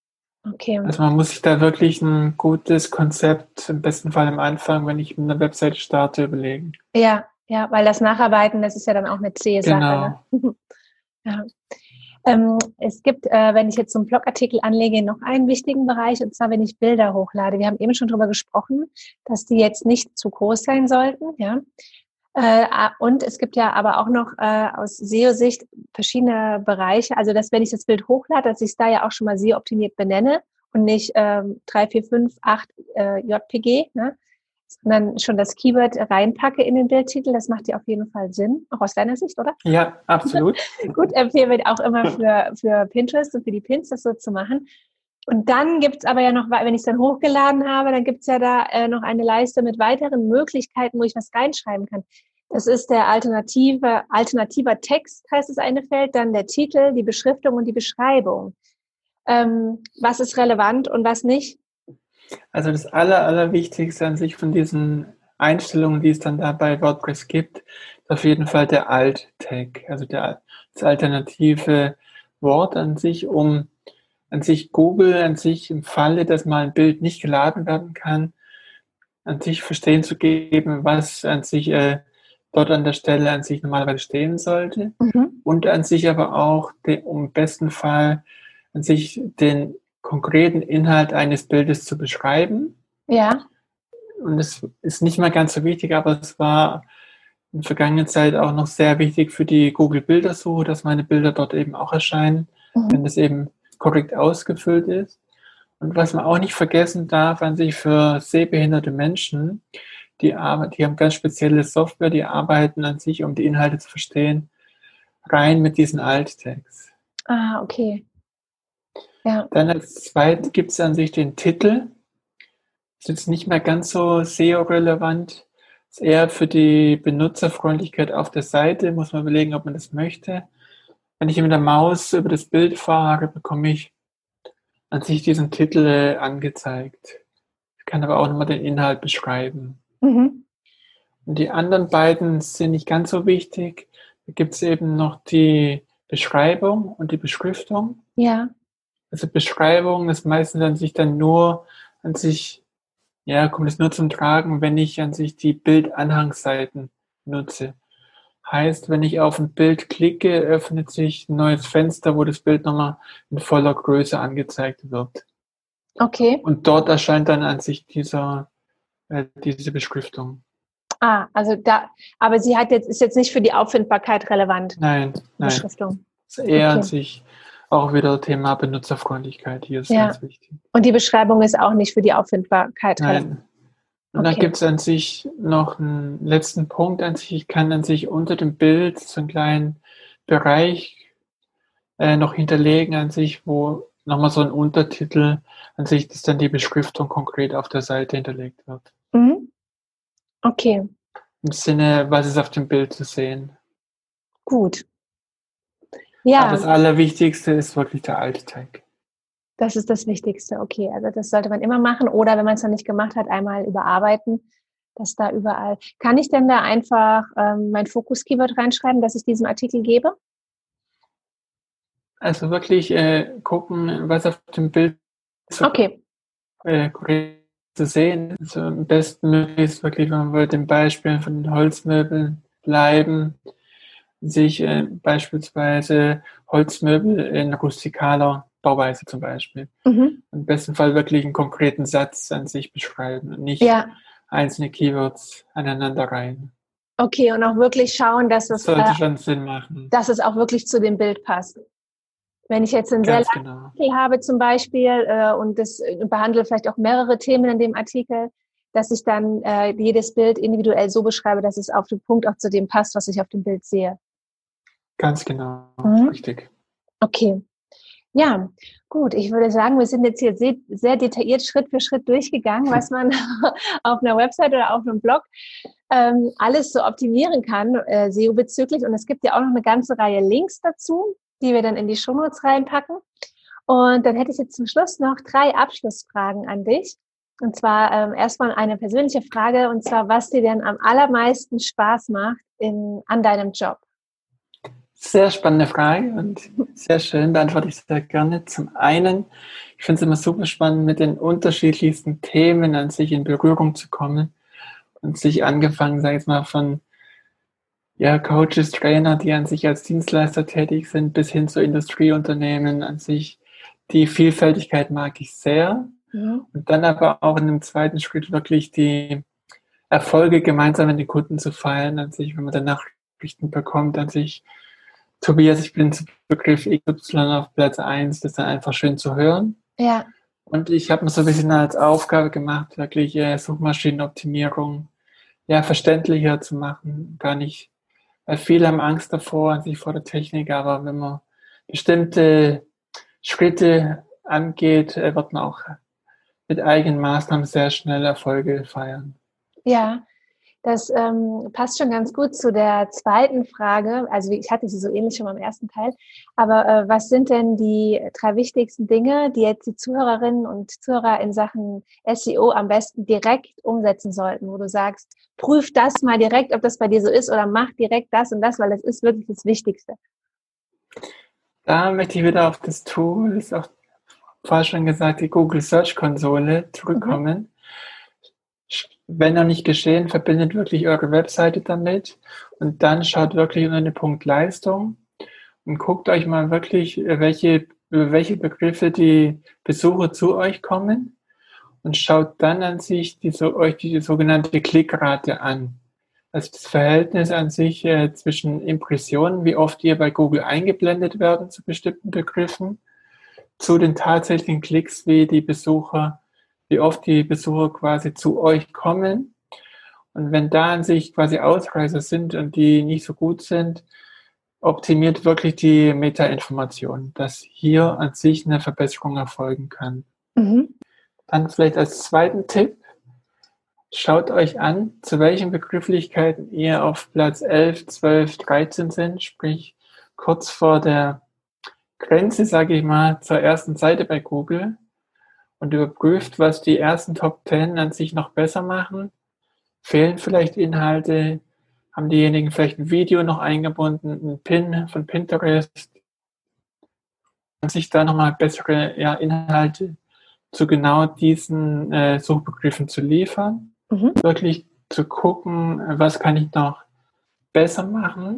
Okay. Also man muss sich da wirklich ein gutes Konzept, im besten Fall am Anfang, wenn ich mit einer Webseite starte, überlegen. Ja, ja, weil das Nacharbeiten, das ist ja dann auch eine zähe Sache. Genau. Ne? Ja. Ähm, es gibt, äh, wenn ich jetzt so einen Blogartikel anlege, noch einen wichtigen Bereich, und zwar, wenn ich Bilder hochlade. Wir haben eben schon darüber gesprochen, dass die jetzt nicht zu groß sein sollten, ja. Äh, und es gibt ja aber auch noch äh, aus S E O-Sicht verschiedene Bereiche. Also, dass wenn ich das Bild hochlade, dass ich es da ja auch schon mal S E O-optimiert benenne und nicht ähm, drei, vier, fünf, acht äh, J P G, ne? Sondern schon das Keyword reinpacke in den Bildtitel. Das macht ja auf jeden Fall Sinn, auch aus deiner Sicht, oder? Ja, absolut. Gut, empfehlen wir auch immer für, für Pinterest und für die Pins, das so zu machen. Und dann gibt's aber ja noch, wenn ich es dann hochgeladen habe, dann gibt's ja da äh, noch eine Leiste mit weiteren Möglichkeiten, wo ich was reinschreiben kann. Das ist der alternative, alternativer Text, heißt das eine Feld, dann der Titel, die Beschriftung und die Beschreibung. Ähm, was ist relevant und was nicht? Also das Aller, Allerwichtigste an sich von diesen Einstellungen, die es dann da bei WordPress gibt, ist auf jeden Fall der Alt-Tag, also der, das alternative Wort an sich, um an sich Google, an sich im Falle, dass mal ein Bild nicht geladen werden kann, an sich verstehen zu geben, was an sich äh, dort an der Stelle an sich normalerweise stehen sollte, Mhm. und an sich aber auch den, um im besten Fall an sich den konkreten Inhalt eines Bildes zu beschreiben. Ja. Und es ist nicht mal ganz so wichtig, aber es war in der vergangenen Zeit auch noch sehr wichtig für die Google-Bildersuche, dass meine Bilder dort eben auch erscheinen, Mhm. wenn das eben korrekt ausgefüllt ist. Und was man auch nicht vergessen darf, an sich für sehbehinderte Menschen, die, arbeiten, die haben ganz spezielle Software, die arbeiten an sich, um die Inhalte zu verstehen, rein mit diesen Alt-Tags. Ah, okay. Ja. Dann als zweites gibt es an sich den Titel. Das ist jetzt nicht mehr ganz so S E O-relevant. Ist eher für die Benutzerfreundlichkeit auf der Seite. Muss man überlegen, ob man das möchte. Wenn ich mit der Maus über das Bild fahre, bekomme ich an sich diesen Titel äh, angezeigt. Ich kann aber auch nochmal den Inhalt beschreiben. Mhm. Und die anderen beiden sind nicht ganz so wichtig. Da gibt es eben noch die Beschreibung und die Beschriftung. Ja. Also Beschreibung ist meistens an sich dann nur an sich, ja, kommt es nur zum Tragen, wenn ich an sich die Bildanhangsseiten nutze. Heißt, wenn ich auf ein Bild klicke, öffnet sich ein neues Fenster, wo das Bild nochmal in voller Größe angezeigt wird. Okay. Und dort erscheint dann an sich dieser, äh, diese Beschriftung. Ah, also da, aber sie hat jetzt, ist jetzt nicht für die Auffindbarkeit relevant. Nein, nein. Beschriftung. Das ist eher Okay. an sich auch wieder Thema Benutzerfreundlichkeit. Hier ist Ja. ganz wichtig. Und die Beschreibung ist auch nicht für die Auffindbarkeit relevant. Nein. Und dann Okay. gibt es an sich noch einen letzten Punkt an sich. Ich kann an sich unter dem Bild so einen kleinen Bereich äh, noch hinterlegen an sich, wo nochmal so ein Untertitel an sich, dass dann die Beschriftung konkret auf der Seite hinterlegt wird. Mhm. Okay, Im Sinne, was ist auf dem Bild zu sehen. gut. Aber Ja, das Allerwichtigste ist wirklich der Alt-Tag. das ist das Wichtigste. Okay, also das sollte man immer machen oder wenn man es noch nicht gemacht hat, einmal überarbeiten, dass da überall. Kann ich denn da einfach ähm, mein Fokus-Keyword reinschreiben, dass ich diesem Artikel gebe? Also wirklich äh, gucken, was auf dem Bild so Okay. äh, korrekt zu sehen. Also am besten möglichst wirklich, wenn wir bei den Beispielen von den Holzmöbeln bleiben, sich äh, beispielsweise Holzmöbel in rustikaler Bauweise zum Beispiel. Mhm. Im besten Fall wirklich einen konkreten Satz an sich beschreiben und nicht Ja, einzelne Keywords aneinander rein. okay. Und auch wirklich schauen, dass Das es, sollte äh, schon Sinn machen. dass es auch wirklich zu dem Bild passt. Wenn ich jetzt einen sehr Ganz langen genau. Artikel habe zum Beispiel äh, und das äh, behandle vielleicht auch mehrere Themen in dem Artikel, dass ich dann äh, jedes Bild individuell so beschreibe, dass es auf den Punkt auch zu dem passt, was ich auf dem Bild sehe. Ganz genau. Mhm. Richtig. Okay. Ja, gut. Ich würde sagen, wir sind jetzt hier sehr, sehr detailliert Schritt für Schritt durchgegangen, was man auf einer Website oder auf einem Blog ähm, alles so optimieren kann, äh, S E O bezüglich. Und es gibt ja auch noch eine ganze Reihe Links dazu, die wir dann in die Shownotes reinpacken. Und dann hätte ich jetzt zum Schluss noch drei Abschlussfragen an dich. Und zwar ähm, erstmal eine persönliche Frage, und zwar, was dir denn am allermeisten Spaß macht in, an deinem Job? Sehr spannende Frage und sehr schön, beantworte ich sehr gerne. Zum einen, ich finde es immer super spannend, mit den unterschiedlichsten Themen an sich in Berührung zu kommen und sich angefangen, sage ich mal, von ja, Coaches, Trainer, die an sich als Dienstleister tätig sind, bis hin zu Industrieunternehmen an sich. Die Vielfältigkeit mag ich sehr. Mhm. Und dann aber auch in einem zweiten Schritt wirklich die Erfolge gemeinsam mit den Kunden zu feiern, an sich, wenn man dann Nachrichten bekommt, an sich, Tobias, ich bin zum Begriff X Y auf Platz eins, das ist dann einfach schön zu hören. Ja. Und ich habe mir so ein bisschen als Aufgabe gemacht, wirklich äh, Suchmaschinenoptimierung ja, verständlicher zu machen. Gar nicht, weil viele haben Angst davor, an sich vor der Technik, aber wenn man bestimmte Schritte angeht, äh, wird man auch mit eigenen Maßnahmen sehr schnell Erfolge feiern. Ja, das ähm, passt schon ganz gut zu der zweiten Frage. Also ich hatte sie so ähnlich schon beim ersten Teil. Aber äh, was sind denn die drei wichtigsten Dinge, die jetzt die Zuhörerinnen und Zuhörer in Sachen S E O am besten direkt umsetzen sollten, wo du sagst, prüf das mal direkt, ob das bei dir so ist, oder mach direkt das und das, weil das ist wirklich das Wichtigste. Da möchte ich wieder auf das Tool, das ist auch vorher schon gesagt, die Google Search Konsole zurückkommen. Mhm. Wenn noch nicht geschehen, verbindet wirklich eure Webseite damit und dann schaut wirklich unter den Punkt Leistung und guckt euch mal wirklich, welche, über welche Begriffe die Besucher zu euch kommen und schaut dann an sich die, so, euch die sogenannte Klickrate an. Also das Verhältnis an sich äh, zwischen Impressionen, wie oft ihr bei Google eingeblendet werden zu bestimmten Begriffen, zu den tatsächlichen Klicks, wie die Besucher wie oft die Besucher quasi zu euch kommen. Und wenn da an sich quasi Ausreißer sind und die nicht so gut sind, optimiert wirklich die Metainformation, dass hier an sich eine Verbesserung erfolgen kann. Mhm. Dann vielleicht als zweiten Tipp, schaut euch an, zu welchen Begrifflichkeiten ihr auf Platz elf, zwölf, dreizehn sind, sprich kurz vor der Grenze, sage ich mal, zur ersten Seite bei Google. Und überprüft, was die ersten Top zehn an sich noch besser machen. Fehlen vielleicht Inhalte? Haben diejenigen vielleicht ein Video noch eingebunden, ein Pin von Pinterest? Und sich da nochmal bessere ja, Inhalte zu genau diesen äh, Suchbegriffen zu liefern. Mhm. Wirklich zu gucken, was kann ich noch besser machen.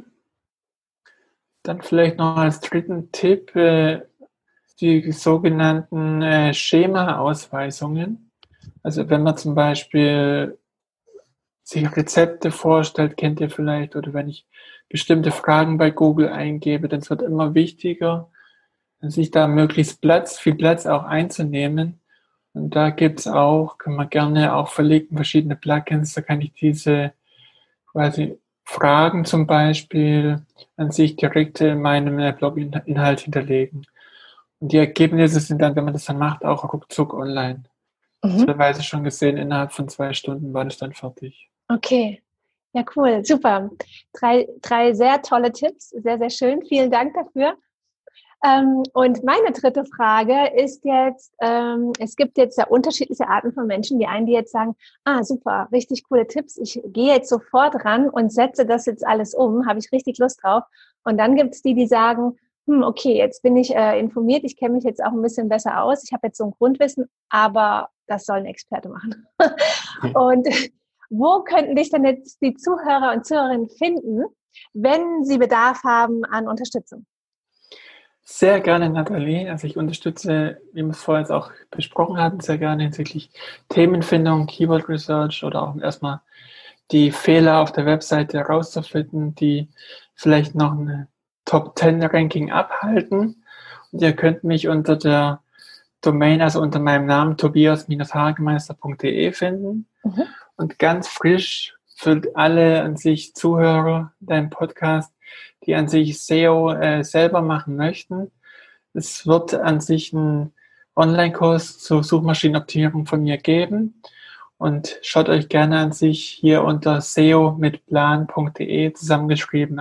Dann vielleicht noch als dritten Tipp, äh, die sogenannten äh, Schema-Ausweisungen. Also wenn man zum Beispiel sich Rezepte vorstellt, kennt ihr vielleicht, oder wenn ich bestimmte Fragen bei Google eingebe, dann wird immer wichtiger, sich da möglichst Platz, viel Platz auch einzunehmen. Und da gibt es auch, kann man gerne auch verlinken, verschiedene Plugins, da kann ich diese quasi Fragen zum Beispiel an sich direkt in meinem Blog-Inhalt hinterlegen. Und die Ergebnisse sind dann, wenn man das dann macht, auch ruckzuck online. Mhm. Teilweise schon gesehen, innerhalb von zwei Stunden war das dann fertig. Okay, ja cool, super. Drei, drei sehr tolle Tipps, sehr, sehr schön. Vielen Dank dafür. Ähm, und meine dritte Frage ist jetzt, ähm, es gibt jetzt ja unterschiedliche Arten von Menschen. Die einen, die jetzt sagen, ah super, richtig coole Tipps, ich gehe jetzt sofort ran und setze das jetzt alles um, habe ich richtig Lust drauf. Und dann gibt es die, die sagen, hm, okay, jetzt bin ich äh, informiert, ich kenne mich jetzt auch ein bisschen besser aus, ich habe jetzt so ein Grundwissen, aber das soll ein Experte machen. Und wo könnten dich denn jetzt die Zuhörer und Zuhörerinnen finden, wenn sie Bedarf haben an Unterstützung? Sehr gerne, Nathalie. Also ich unterstütze, wie wir es vorher jetzt auch besprochen hatten, sehr gerne hinsichtlich Themenfindung, Keyword Research oder auch erstmal die Fehler auf der Webseite herauszufinden, die vielleicht noch eine Top zehn Ranking abhalten. Und ihr könnt mich unter der Domain, also unter meinem Namen tobias hagemeister punkt de finden. Mhm. Und ganz frisch für alle an sich Zuhörer deinem Podcast, die an sich S E O äh, selber machen möchten. Es wird an sich einen Online-Kurs zur Suchmaschinenoptimierung von mir geben. Und schaut euch gerne an sich hier unter S E O mit plan punkt de zusammengeschrieben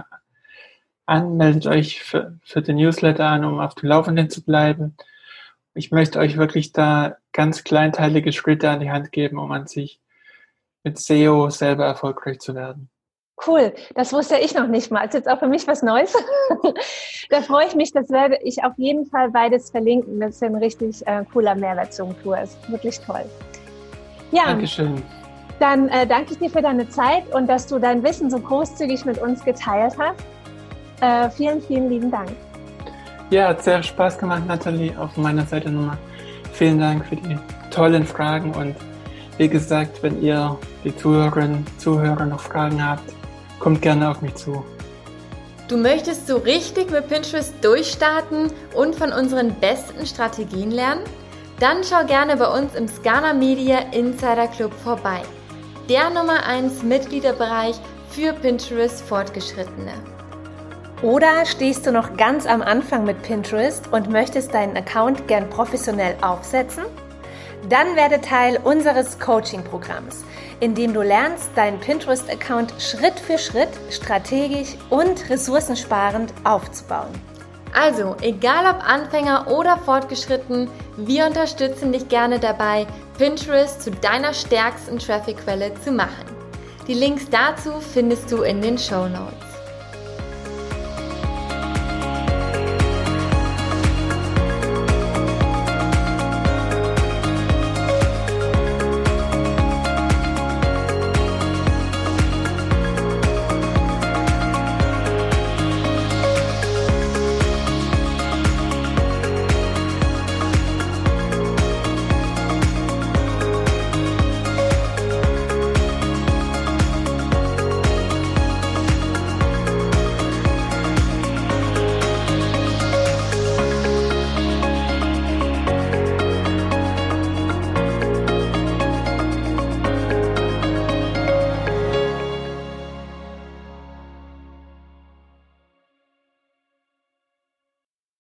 an. Meldet euch für, für den Newsletter an, um auf dem Laufenden zu bleiben. Ich möchte euch wirklich da ganz kleinteilige Schritte an die Hand geben, um an sich mit S E O selber erfolgreich zu werden. Cool, das wusste ich noch nicht mal. Das ist jetzt auch für mich was Neues. Da freue ich mich, das werde ich auf jeden Fall beides verlinken. Das ist ein richtig äh, cooler Mehrwert zum Kurs. Wirklich toll. Ja, Dankeschön. Dann äh, danke ich dir für deine Zeit und dass du dein Wissen so großzügig mit uns geteilt hast. Äh, vielen, vielen lieben Dank. Ja, hat sehr Spaß gemacht, Nathalie. Auf meiner Seite nochmal vielen Dank für die tollen Fragen. Und wie gesagt, wenn ihr, die Zuhörerinnen, Zuhörer, noch Fragen habt, kommt gerne auf mich zu. Du möchtest so richtig mit Pinterest durchstarten und von unseren besten Strategien lernen? Dann schau gerne bei uns im Skarna Media Insider Club vorbei. Der Nummer eins Mitgliederbereich für Pinterest Fortgeschrittene. Oder stehst du noch ganz am Anfang mit Pinterest und möchtest deinen Account gern professionell aufsetzen? Dann werde Teil unseres Coaching-Programms, in dem du lernst, deinen Pinterest-Account Schritt für Schritt strategisch und ressourcensparend aufzubauen. Also, egal ob Anfänger oder Fortgeschritten, wir unterstützen dich gerne dabei, Pinterest zu deiner stärksten Traffic-Quelle zu machen. Die Links dazu findest du in den Shownotes.